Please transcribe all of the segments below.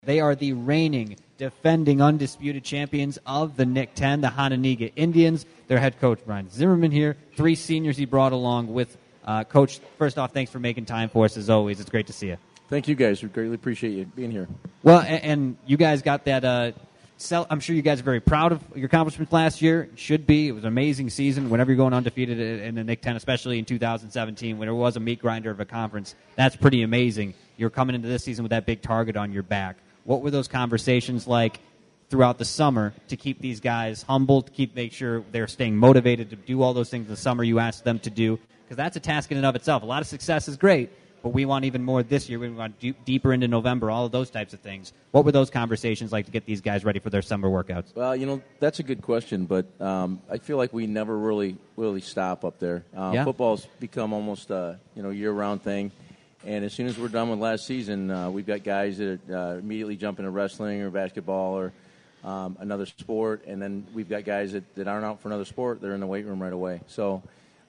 They are the reigning, defending, undisputed champions of the Nick 10, the Hononegah Indians. Their head coach, Brian Zimmerman, here. 3 seniors he brought along with Coach. First off, thanks for making time for us, as always. It's great to see you. Thank you, guys. We greatly appreciate you being here. Well, and you guys got that. I'm sure you guys are very proud of your accomplishments last year. Should be. It was an amazing season. Whenever you're going undefeated in the Nick 10, especially in 2017, when it was a meat grinder of a conference, that's pretty amazing. You're coming into this season with that big target on your back. What were those conversations like throughout the summer to keep these guys humble, to make sure they're staying motivated to do all those things in the summer you asked them to do? Because that's a task in and of itself. A lot of success is great, but we want even more this year. We want deeper into November, all of those types of things. What were those conversations like to get these guys ready for their summer workouts? Well, that's a good question, but I feel like we never really stop up there. Football's become almost a year-round thing, and as soon as we're done with last season, we've got guys that immediately jump into wrestling or basketball or another sport, and then we've got guys that aren't out for another sport. They're in the weight room right away. So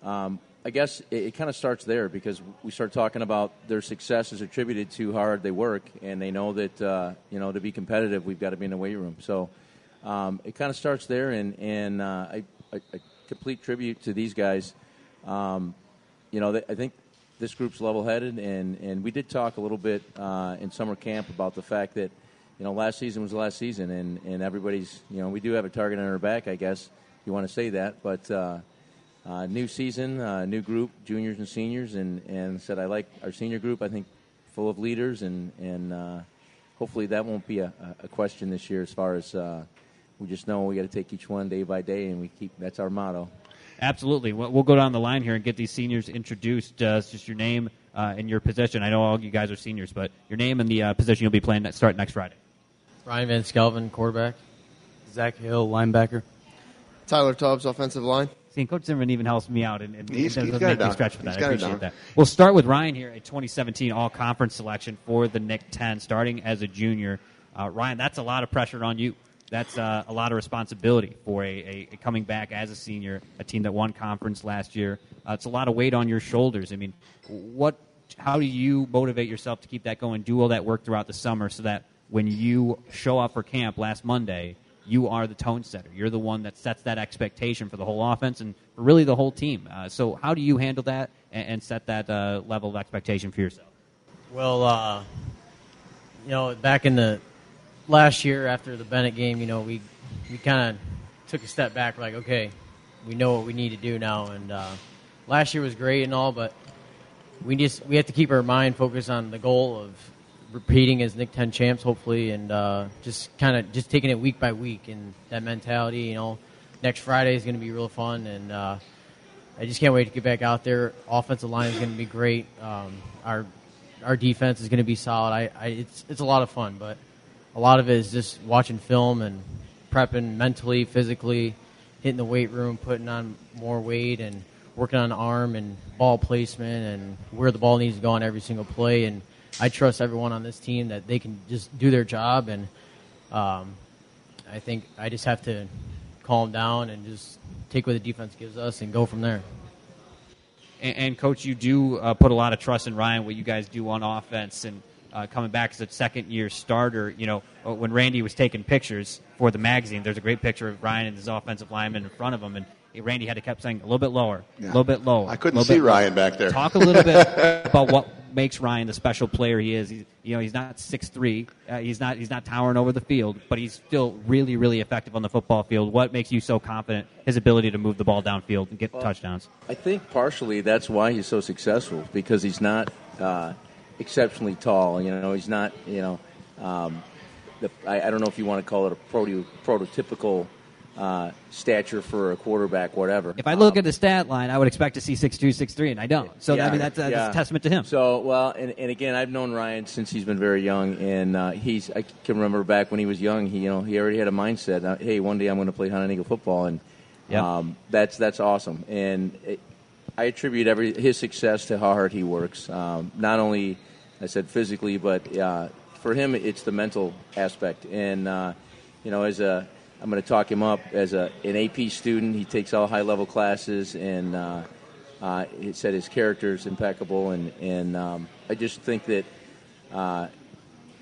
I guess it kind of starts there because we start talking about their success is attributed to how hard they work, and they know that to be competitive, we've got to be in the weight room. So it kind of starts there, and I complete tribute to these guys. I think this group's level-headed, and we did talk a little bit in summer camp about the fact that last season was the last season, and everybody's we do have a target on our back, I guess if you want to say that, but. New season, new group, juniors and seniors, and said I like our senior group. I think full of leaders, and hopefully that won't be a question this year. As far as we just know we got to take each one day by day, and that's our motto. Absolutely. We'll go down the line here and get these seniors introduced. Just your name and your position. I know all you guys are seniors, but your name and the position you'll be playing start next Friday. Ryan Van Skelven, quarterback. Zach Hill, linebacker. Tyler Tubbs, offensive line. See, Coach Zimmerman even helps me out and he's doesn't got make me stretch for that. I appreciate that. We'll start with Ryan here, a 2017 All-Conference selection for the Nick 10, starting as a junior. Ryan, that's a lot of pressure on you. That's a lot of responsibility for a coming back as a senior, a team that won conference last year. It's a lot of weight on your shoulders. I mean, how do you motivate yourself to keep that going, do all that work throughout the summer so that when you show up for camp last Monday, you are the tone setter. You're the one that sets that expectation for the whole offense and for really the whole team. So how do you handle that and set that level of expectation for yourself? Well, back in the last year after the Bennett game, we kind of took a step back. We're like, okay, we know what we need to do now. And last year was great and all, but we have to keep our mind focused on the goal of repeating as Nick 10 champs, hopefully, and just taking it week by week and that mentality. Next Friday is going to be real fun, and I just can't wait to get back out there. Offensive line is going to be great. Our defense is going to be solid. It's a lot of fun, but a lot of it is just watching film and prepping mentally, physically, hitting the weight room, putting on more weight, and working on arm and ball placement and where the ball needs to go on every single play. And I trust everyone on this team that they can just do their job, and I think I just have to calm down and just take what the defense gives us and go from there. And Coach, you do put a lot of trust in Ryan, what you guys do on offense, and coming back as a second-year starter. When Randy was taking pictures for the magazine, there's a great picture of Ryan and his offensive lineman in front of him, and Randy had to keep saying a little bit lower, a little bit lower. I couldn't see Ryan back there. Talk a little bit about what makes Ryan the special player he is. He's not 6'3". He's not towering over the field, but he's still really, really effective on the football field. What makes you so confident his ability to move the ball downfield and get touchdowns? I think partially that's why he's so successful, because he's not exceptionally tall. He's not. I don't know if you want to call it a prototypical stature for a quarterback, whatever. If I look at the stat line, I would expect to see 6'2", 6'3", and I don't. So that's a testament to him. So and again, I've known Ryan since he's been very young, and I can remember back when he was young. He already had a mindset. Hey, one day I'm going to play Hononegah football, and that's awesome. And I attribute his success to how hard he works. Not only, I said physically, but for him, it's the mental aspect. And I'm going to talk him up as an AP student. He takes all high-level classes, and he said his character is impeccable. And I just think that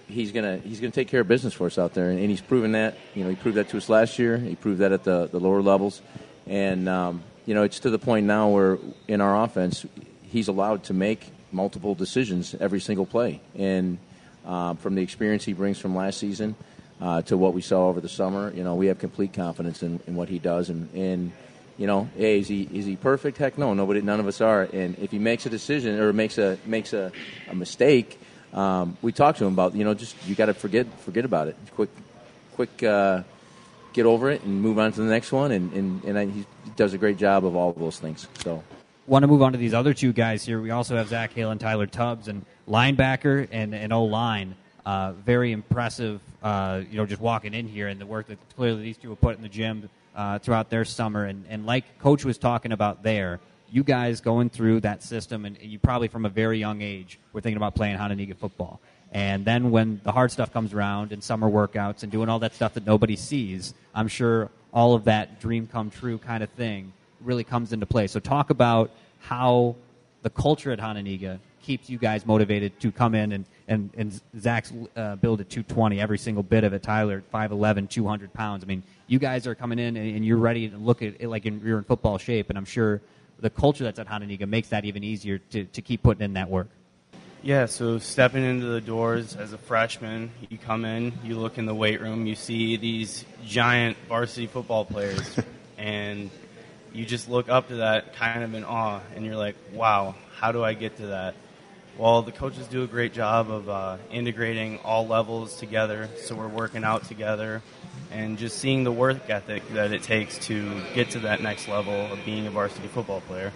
he's gonna take care of business for us out there, and he's proven that. You know, he proved that to us last year. He proved that at the lower levels, and you know, it's to the point now where in our offense, he's allowed to make multiple decisions every single play, and from the experience he brings from last season to what we saw over the summer, you know, we have complete confidence in what he does, and you know, hey, is he perfect? Heck no, none of us are. And if he makes a decision or makes a mistake, we talk to him about, you know, just you got to forget about it. Quick, get over it and move on to the next one. And he does a great job of all of those things. So, want to move on to these other two guys here. We also have Zach Hale and Tyler Tubbs, and linebacker and O-line. Very impressive, you know, just walking in here and the work that clearly these two have put in the gym throughout their summer. And like Coach was talking about there, you guys going through that system, and you probably from a very young age were thinking about playing Hononegah football. And then when the hard stuff comes around and summer workouts and doing all that stuff that nobody sees, I'm sure all of that dream come true kind of thing really comes into play. So talk about how the culture at Hononegah keeps you guys motivated to come in and Zach's build at 220, every single bit of it. Tyler at 5'11", 200 pounds. I mean, you guys are coming in and you're ready to look at it like you're in football shape, and I'm sure the culture that's at Hononegah makes that even easier to keep putting in that work. Yeah, so stepping into the doors as a freshman, you come in, you look in the weight room, you see these giant varsity football players, and you just look up to that kind of in awe, and you're like, wow, how do I get to that? Well, the coaches do a great job of integrating all levels together, so we're working out together and just seeing the work ethic that it takes to get to that next level of being a varsity football player.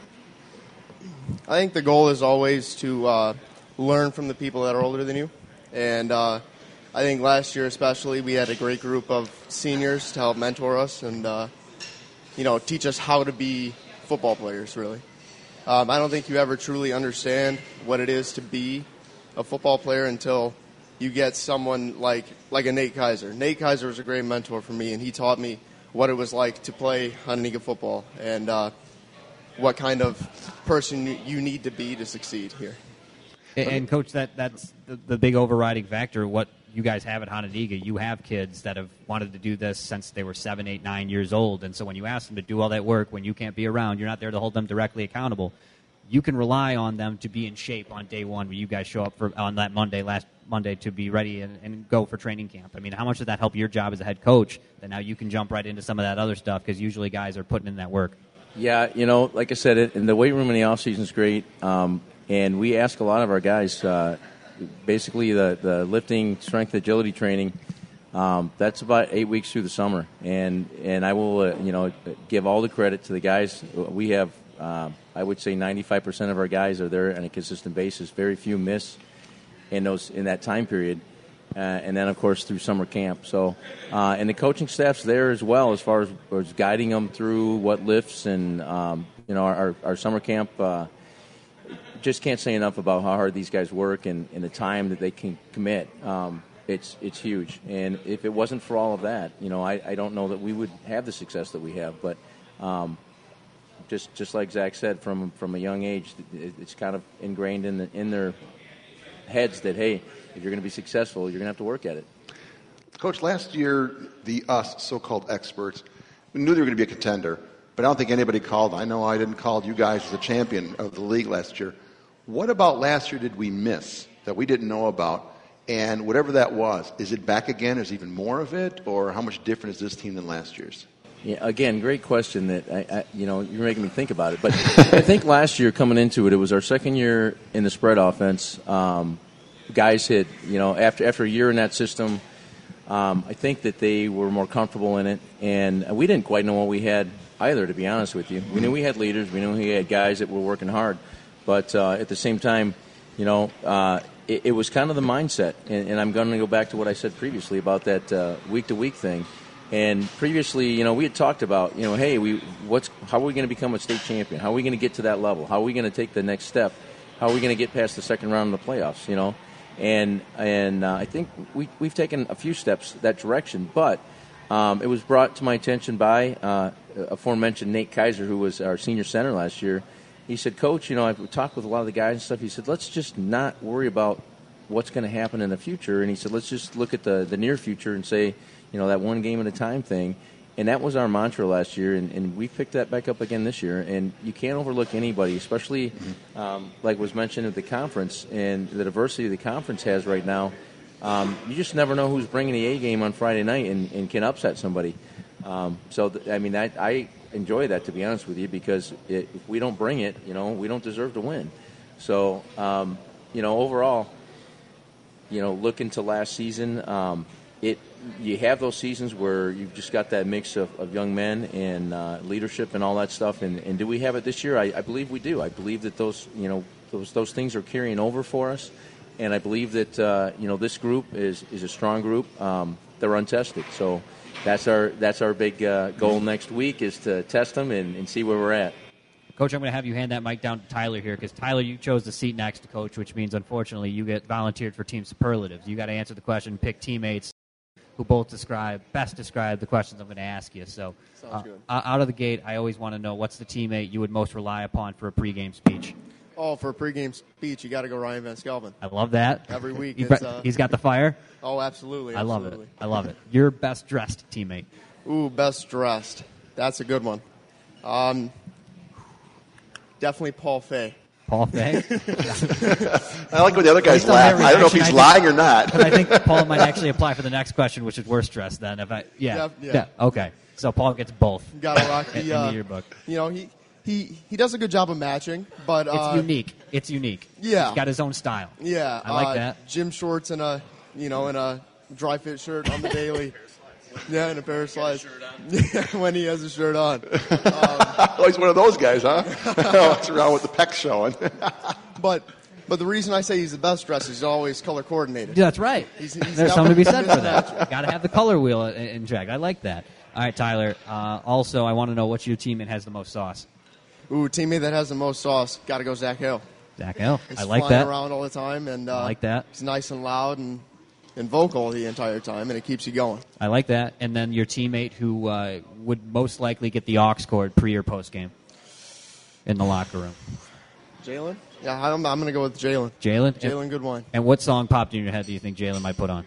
I think the goal is always to learn from the people that are older than you. And I think last year especially we had a great group of seniors to help mentor us and, you know, teach us how to be football players, really. I don't think you ever truly understand what it is to be a football player until you get someone like a Nate Kaiser. Nate Kaiser was a great mentor for me, and he taught me what it was like to play Hononegah football and what kind of person you need to be to succeed here. And Coach, that's the big overriding factor. What you guys have at Hononegah, you have kids that have wanted to do this since they were 7, 8, 9 years old. And so when you ask them to do all that work, when you can't be around, you're not there to hold them directly accountable. You can rely on them to be in shape on day one when you guys show up on that last Monday, to be ready and go for training camp. I mean, how much did that help your job as a head coach that now you can jump right into some of that other stuff, because usually guys are putting in that work? Yeah, you know, like I said, in the weight room in the off season is great. And we ask a lot of our guys, basically the lifting, strength, agility training, that's about 8 weeks through the summer. And I will, you know, give all the credit to the guys. We have, I would say 95% of our guys are there on a consistent basis. Very few miss in that time period. And then, of course, through summer camp. So, and the coaching staff's there as well, as far as guiding them through what lifts and, you know, our summer camp. Just can't say enough about how hard these guys work and the time that they can commit. It's huge. And if it wasn't for all of that, you know, I don't know that we would have the success that we have. But just like Zach said, from a young age, it's kind of ingrained in their heads that, hey, if you're going to be successful, you're going to have to work at it. Coach, last year, us so-called experts, we knew they were going to be a contender, but I don't think anybody called. I know I didn't call you guys as the champion of the league last year. What about last year did we miss that we didn't know about? And whatever that was, is it back again? Is even more of it? Or how much different is this team than last year's? Yeah, again, great question that, you know, you're making me think about it. But I think last year coming into it was our second year in the spread offense. Guys had, you know, after a year in that system, I think that they were more comfortable in it. And we didn't quite know what we had either, to be honest with you. We knew we had leaders. We knew we had guys that were working hard. But at the same time, you know, it was kind of the mindset. And I'm going to go back to what I said previously about that week-to-week thing. And previously, you know, we had talked about, you know, hey, how are we going to become a state champion? How are we going to get to that level? How are we going to take the next step? How are we going to get past the second round of the playoffs, you know? And I think we've taken a few steps that direction. But it was brought to my attention by aforementioned Nate Kaiser, who was our senior center last year. He said, Coach, you know, I've talked with a lot of the guys and stuff. He said, let's just not worry about what's going to happen in the future. And he said, let's just look at the near future and say, that one game at a time thing. And that was our mantra last year, and we picked that back up again this year. And you can't overlook anybody, especially like was mentioned at the conference and the diversity the conference has right now. You just never know who's bringing the A game on Friday night and can upset somebody. I enjoy that, to be honest with you, because if we don't bring it, we don't deserve to win. So, overall, looking to last season, you have those seasons where you've just got that mix of young men and leadership and all that stuff. And do we have it this year? I believe we do. I believe that those things are carrying over for us. And I believe that this group is a strong group. They're untested. So that's our big goal next week, is to test them and see where we're at. Coach, I'm going to have you hand that mic down to Tyler here, because Tyler, you chose the seat next to Coach, which means, unfortunately, you get volunteered for team superlatives. You got to answer the question, pick teammates who both best describe the questions I'm going to ask you. So, out of the gate, I always want to know, what's the teammate you would most rely upon for a pregame speech? Oh, for a pregame speech, you got to go Ryan Van Skelven. I love that. Every week, he's got the fire. Oh, absolutely. I love it. Your best dressed teammate. Ooh, best dressed. That's a good one. Definitely Paul Fay. Paul Fay? I like when the other guys laugh. I don't know if he's lying or not. But I think Paul might actually apply for the next question, which is worst dressed then. Yeah. Okay. So Paul gets both. Got to rock in the yearbook. He does a good job of matching, but It's unique. Yeah. He's got his own style. Yeah. I like that. Gym shorts and a dry fit shirt on the daily. Yeah, and a pair of slides. When he has a shirt on. He's one of those guys, huh? What's around with the pecs showing? But the reason I say he's the best dressed is he's always color coordinated. That's right. There's something to be said for that. Got to have the color wheel in check. I like that. All right, Tyler. Also, I want to know which your teammate has the most sauce. Ooh, teammate that has the most sauce. Got to go Zach Hill. Zach Hill. He's I like flying that. around all the time, and I like that. He's nice and loud and vocal the entire time, and it keeps you going. I like that. And then your teammate who would most likely get the aux cord pre or post game in the locker room. Jalen? Yeah, I'm going to go with Jalen. Jalen? Jalen Goodwine. And what song popped in your head do you think Jalen might put on?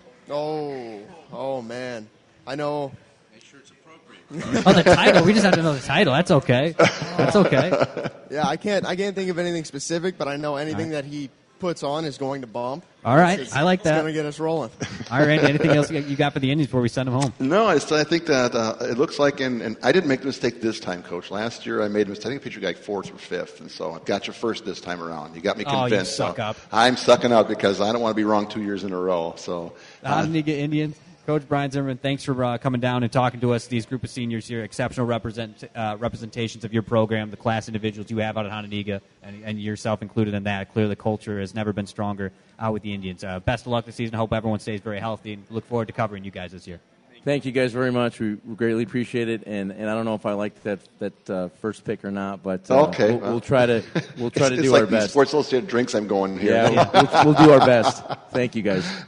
Oh man. I know. Make sure it's appropriate. Oh, the title. We just have to know the title. That's okay. That's okay. Yeah, I can't think of anything specific, but I know anything that he puts on is going to bomb. All right, I like that. It's going to get us rolling. All right, anything else you got for the Indians before we send them home? No, I think that it looks like, and I didn't make the mistake this time, Coach. Last year I made a mistake. I think I pitched you like 4th or 5th, and so I got you first this time around. You got me convinced. Oh, you suck up. I'm sucking up because I don't want to be wrong 2 years in a row. So, Hononegah Indians. Coach Brian Zimmerman, thanks for coming down and talking to us. These group of seniors here, exceptional representations of your program, the class individuals you have out at Hononegah, and yourself included in that. Clearly, the culture has never been stronger out with the Indians. Best of luck this season. Hope everyone stays very healthy, and look forward to covering you guys this year. Thank you guys very much. We greatly appreciate it, and I don't know if I liked that first pick or not, but okay, we'll try to do like our best. Sports Illustrated drinks I'm going here. Yeah, we'll do our best. Thank you guys.